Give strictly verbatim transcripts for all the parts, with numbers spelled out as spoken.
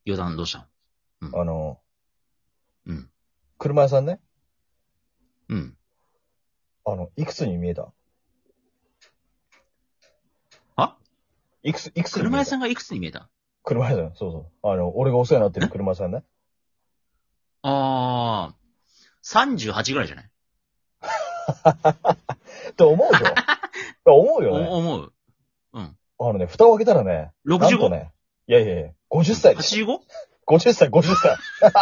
余談どうしたの？うん。 あの、 うん。 車屋さんね。 うん。 あの、いくつに見えた？ あいくつ、いくつに見えた？ 車屋さんがいくつに見えた？ 車屋さん、そうそう。あの、俺がお世話になってる車屋さんね。 あー、さんじゅうはちぐらいじゃない？ と思うでしょ？と思うよね。 お思う。うん。 あのね、蓋を開けたらね、 ろくじゅうご？ なんとね、いやいやいや、ごじゅっさいです。 はちじゅうご？ ごじゅっさい、ごじゅっさ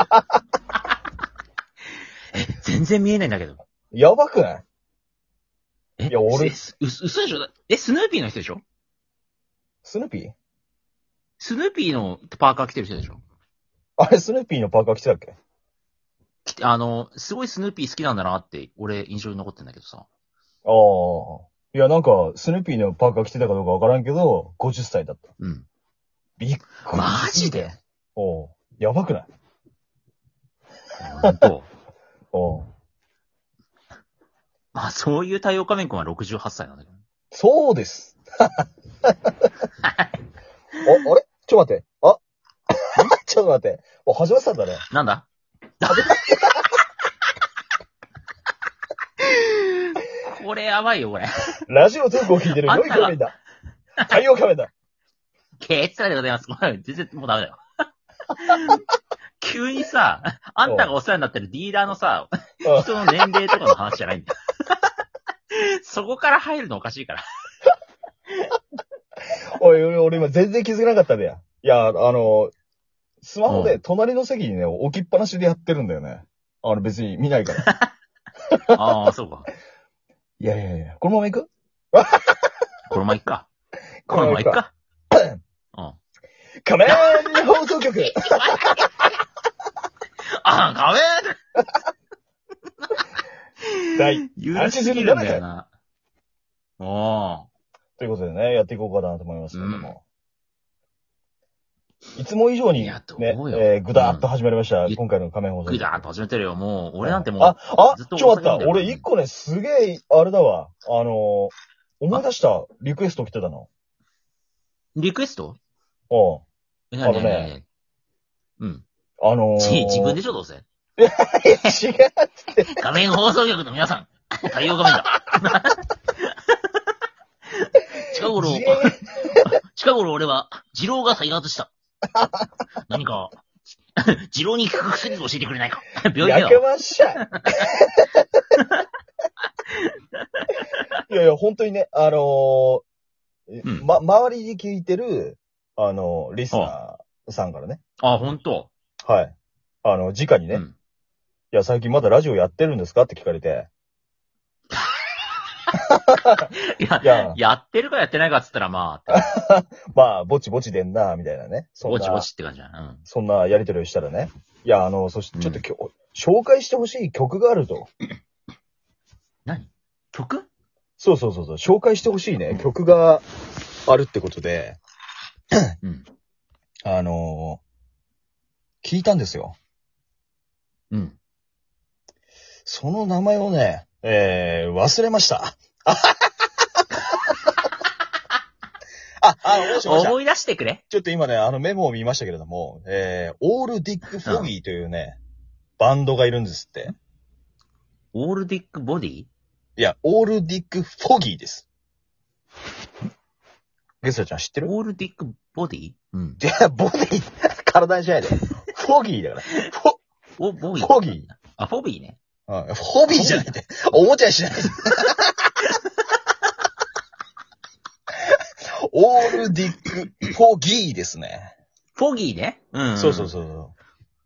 え、全然見えないんだけど。 い。やばくない？ え、 いや俺え、す、う、嘘でしょ？え、スヌーピーの人でしょ？ スヌーピー？ スヌーピーのパーカー着てる人でしょ？ あれ、スヌーピーのパーカー着てたっけ？ きてあの、すごいスヌーピー好きなんだなって、俺印象に残ってんだけどさ。 ああ。いや、なんか、スヌーピーのパーカー着てたかどうかわからんけど、ごじゅっさいだった。 うん。 びっくり。 マジで？ おう。やばくない？ ほんと。 おう。 まあ、そういう太陽仮面君はろくじゅうはっさいなんだけど。 そうです。あ、あれちょっと待って。あちょっと待って。お、始まってたんだね。 なんだこれやばいよ、これ。 ラジオトークを聞いてる良い仮面だ。太陽仮面だ。 ケーツラでございます。これ全然もうダメだよ。急にさ、あんたがお世話になってるディーラーのさ、人の年齢とかの話じゃないんだよ。そこから入るのおかしいから。 おいおい、俺今全然気づかなかったんだよ。いや、あの、スマホで隣の席にね、置きっぱなしでやってるんだよね。あの別に見ないから。 ああ、そうか。 いやいやいや、このまま行く？ このままいっか。このままいっか。うん。 仮面放送局ああ、仮面第許しすぎるんだよな。おー。 ということでね、やっていこうかなと思いますけども。うん、いつも以上に、ね、えー、ぐだーっと始まりました、うん、今回の仮面放送局。 ぐだーっと始めてるよ、もう。俺なんてもう、 あ、あ、 ずっとちょっと待った。俺一個ね、すげえ、あれだわ。あのー、思い出したリクエスト来てたの。 リクエスト？ おう。 え、なになになに？うん。 あのー、 自分でしょ、どうせ。 いや、違うって。 仮面放送局の皆さん、太陽仮面だ。近頃、近頃俺は、二郎が再発した。何か、二郎に効く薬を教えてくれないか。病院だよ。 やけまっしゃい。いやいや、本当にね、あのー、うん、ま、周りに聞いてる、あのー、リスナーさんからね。 あ、本当？ はい。あの、直にね、うん、いや、最近まだラジオやってるんですかって聞かれて。 いや、いや、やってるかやってないかっつったらまあ。まあ、ぼちぼちでんな、みたいなね。 ぼちぼちって感じだ。うん。 そんなやりとりをしたらね。いや、あの、そして、ちょっと今日、うん、紹介してほしい曲があると。 何？曲？ そうそうそうそう。紹介してほしいね、うん、曲があるってことで。うん。あのー、聞いたんですよ。 うん。 その名前をね、えー、忘れました。あ、あの、もしもし思い出してくれ。 ちょっと今ね、あのメモを見ましたけれども、えー、オールディック・フォギーというね、うん、バンドがいるんですって。 オールディック・ボディ？ いや、オールディック・フォギーです。ゲストちゃん知ってる？ オールディック・ボディ？うん。 いや、ボディ、体にしないで。フォギーだから。フォ、 お、ボギー。 フォギー。 あ、フォビーね。 うん、フォビーじゃないって。おもちゃにしないで。オールディック・フォギーですね。 フォギーね。うん、うん。 そうそうそうそう。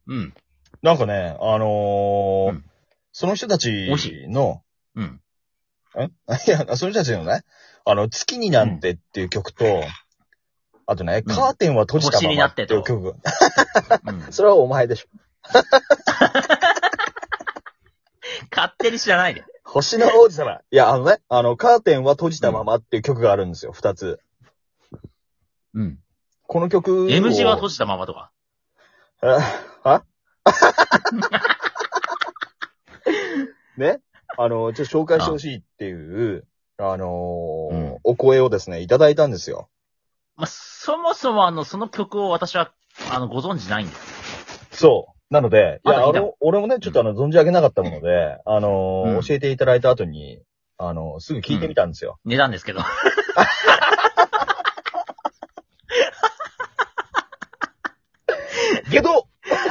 うん。 なんかね、あのーうん、その人たちの、 うん。 んいや、その人たちのね、あの、月になんてっていう曲と、うん、あとね、うん、カーテンは閉じたままっていう曲。うん、それはお前でしょ。 勝手に知らないで。 星の王子様。いや、あのね、あの、カーテンは閉じたままっていう曲があるんですよ、二つ。 うん。 この曲を。 エムジー は閉じたままとか。 あ、はね、あの、ちょっと紹介してほしいっていう、あ、あのーうん、お声をですね、いただいたんですよ。 まあ、そもそもあの、その曲を私はあの、ご存知ないんです。 そう。なので、いや、 あの、 俺もね、ちょっとあの、存じ上げなかったもので、あのーうん、教えていただいた後に、あのー、すぐ聞いてみたんですよ。 うん、値段ですけど。 けど、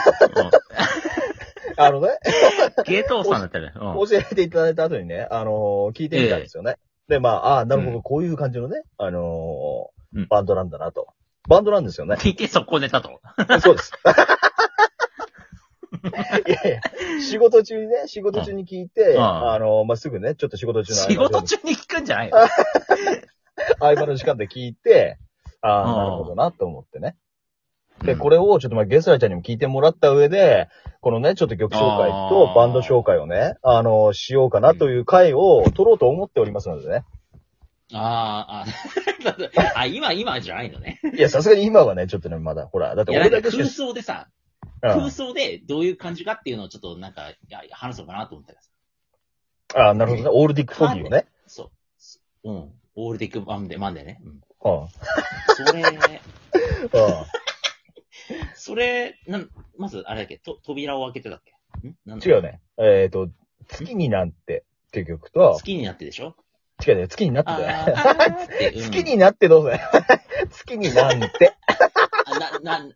あのね、 ゲートーさんだったら、 うん、教えていただいた後にね、あのー、聞いてみたんですよね。えー、で、まあ、ああ、なるほど、こういう感じのね、あのーうん、バンドなんだなと。バンドなんですよね。 聞いて速攻寝たと。 そうです。いやいや、仕事中にね、仕事中に聞いて、うん、あの、まあ、すぐね、ちょっと仕事中の仕事中に聞くんじゃないの合間の時間で聞いて、ああ、なるほどな、と思ってね。で、これをちょっとまあ、ゲスラちゃんにも聞いてもらった上で、このね、ちょっと曲紹介とバンド紹介をね、あの、しようかなという回を取ろうと思っておりますのでね。 ああ、あ、あ、今、今じゃないのね。 いや、さすがに今はね、ちょっとね、まだ、ほら、だって俺だけ空想でさ、空想でどういう感じかっていうのをちょっとなんか、いや話そうかなと思ったらさ。 ああ、なるほどね。オールディックフォギーをね。 そう。うん。オールディックマンデー、マンデーね。うん。 はあ、それ、はあ、 それ、なん、まず、あれだっけ、と、扉を開けてたっけんなん違うね。えっ、ー、と、月になってっていう曲と、 月になってでしょ違うね。月になってだね。 うん、月になってどうせ。月になんて。 な、な、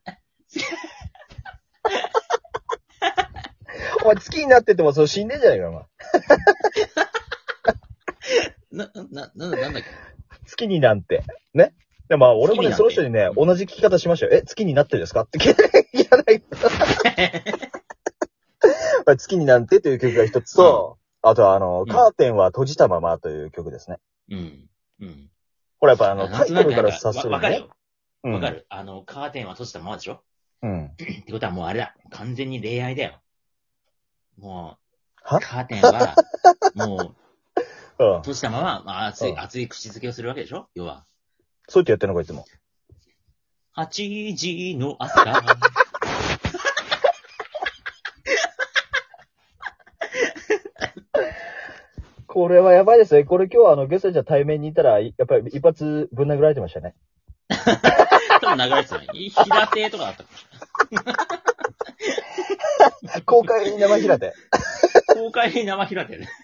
お前月になっててもそう死んでんじゃないか、お前。 な、な、な、なんだっけ月になんて。ね。でまあ、俺もね、その人にね、同じ聞き方しましたよ。え、月になってですかって聞いて、いらない。月になんてという曲が一つと、うん、あとはあの、うん、カーテンは閉じたままという曲ですね。 うん。うん。 これやっぱあの、タイトルから察するにね。わかるよ。わかる。あの、カーテンは閉じたままでしょうん。ってことはもうあれだ。完全に恋愛だよ。もう、カーテンは、もう、うん、閉じたまま、まあ、熱い、うん、熱い口づけをするわけでしょ要は。 そうやってやってんのかいつも。 はちじの朝。 これはやばいですね。これ今日はあの、ゲストじゃ対面にいたら、やっぱり一発ぶん殴られてましたね。 多分流れてたね。平手とかだったかも。公開生平手。 公開生平手ね。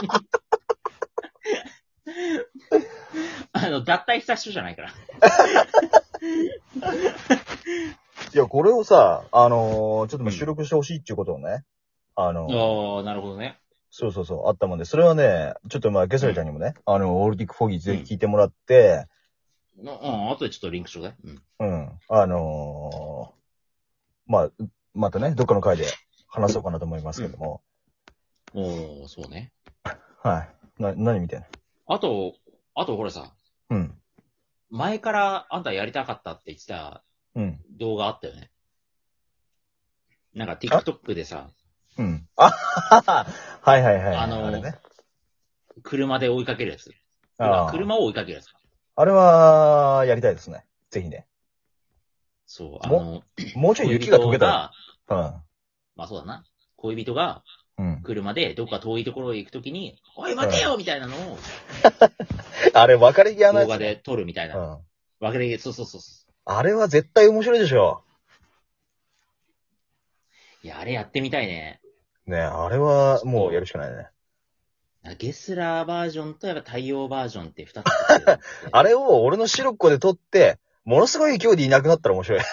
あの、脱退した人じゃないから。 いや、これをさ、あのー、ちょっと収録してほしいっていうことをね。あのー、ああ、なるほどね。 そうそうそう、あったもんで、それはね、ちょっとまあ、ゲスラちゃんにもね、うん、あの、オールディックフォギーぜひ聞いてもらって、 うん、うん、あとでちょっとリンクちょうだい。うん。 うん。あのー、まあ、またね、どっかの回で話そうかなと思いますけども。 うん、おー、そうね。 はい。な、何みたいな。 あと、あとこれさ。 うん。 前からあんたやりたかったって言ってた動画あったよね。うん、なんか TikTok でさ。 うん。あはいはいはい。 あのー、 あれね。 車で追いかけるやつ。あ車を追いかけるやつ。 あれは、やりたいですね。ぜひね。 そう、あの、 もうちょい雪が溶けたら。 うん。まあそうだな。恋人が、車でどこか遠いところへ行くときに、うん、おい待てよみたいなのを、 あれ別れ際のやつ、 動画で撮るみたいな。うん。別れ際、そうそうそう。 あれは絶対面白いでしょ。 いや、あれやってみたいね。 ねえ、あれはもうやるしかないね。 ゲスラーバージョンとやっぱ太陽バージョンって二つ。 あれを俺のシロッコで撮って、ものすごい勢いでいなくなったら面白い。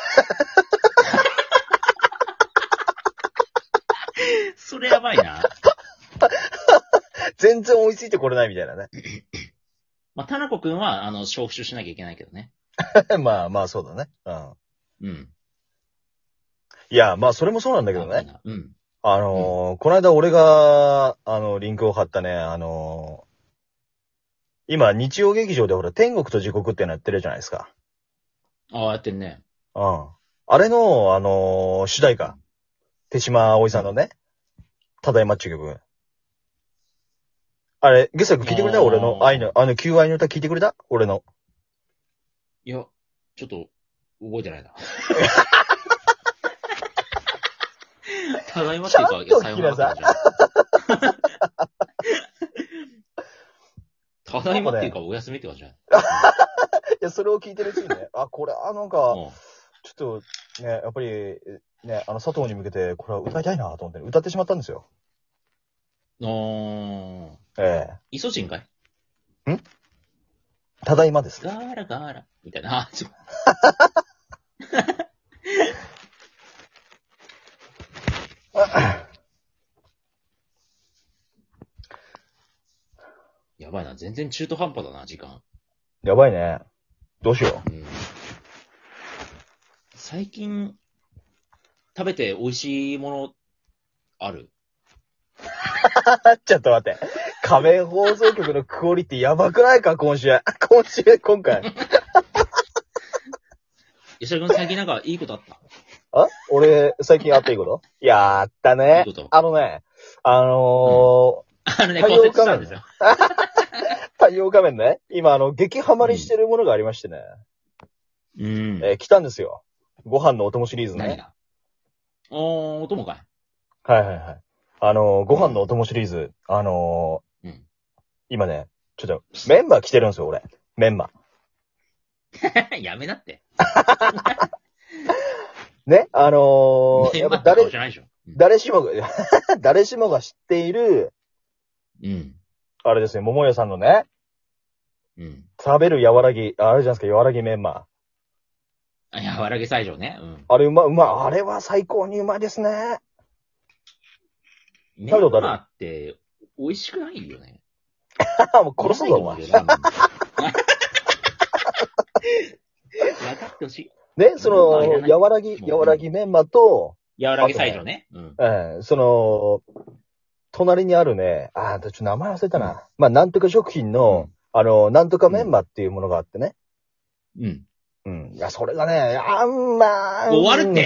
それやばいな。 全然追いついてこれないみたいなね。 まあ、タナコくんは、あの、招集しなきゃいけないけどね。 まあまあ、そうだね。 うん。うん。 いや、まあ、それもそうなんだけどね。 うん。 あのーうん、この間俺が、あの、リンクを貼ったね、あのー、今、日曜劇場でほら、天国と地獄っていうのやってるじゃないですか。 ああ、やってんね。 うん。あれの、あのー、主題歌。手島葵さんのね、ただいまっちゅう曲。あれ、ゲスト聞いてくれた俺の愛の、あの、求愛の歌聞いてくれた俺の。 いや、ちょっと、覚えてないな。ただいまっていうか、 ちゃんと聞きなさい。 ただいまっていうか、お休みって感じじゃん。いや、それを聞いてるうちにね、あ、これ、あ、なんか、ちょっと、 ね、やっぱり、ね、あの、佐藤に向けて、これは歌いたいなと思って、歌ってしまったんですよ。 あー。 ええ。 イソジンかい？ んただいまです。 ガーラガーラ。みたいな。あ、ちょ。やばいな。全然中途半端だな、時間。 やばいね。どうしよう。うん、 最近、食べて美味しいもの、ある？ ちょっと待って。仮面放送局のクオリティやばくないか、今週。今週、今回。 吉田君最近なんかいいことあった？ あ俺、最近あったいいことやったね。いいこと。あのね、あのー、うん、 あのね、骨折したんですよ。 太陽仮面ね。今、あの、激ハマりしてるものがありましてね。うん。えー、来たんですよ。ご飯のお供シリーズね。 何が？おー、お供かい。 はいはいはい。あのー、ご飯のお供シリーズ。あのー、うん、今ね、ちょっと、メンバー来てるんですよ、俺。メンバー。やめなって。 ね、あのー、やっぱ誰、 じゃないでしょ。うん、 誰しもが、誰しもが知っている、うん。あれですね、桃屋さんのね、うん。食べる柔らぎ、あれじゃないですか、柔らぎメンマー。柔らぎ最上ね。うん。 あれうま、うま、あれは最高にうまいですね。 メンマーって美味しくないよね。 もう殺すぞ、お前。分かってほしい。 ね、その、柔らぎ、柔らぎメンマと、 柔らぎ最上ね。 うん。ええ、その、隣にあるね、ああ、ちょっと名前忘れたな。うん、まあ、なんとか食品の、うん、あの、なんとかメンマっていうものがあってね。うん。うん。いや、それがね、あんま、 終わるって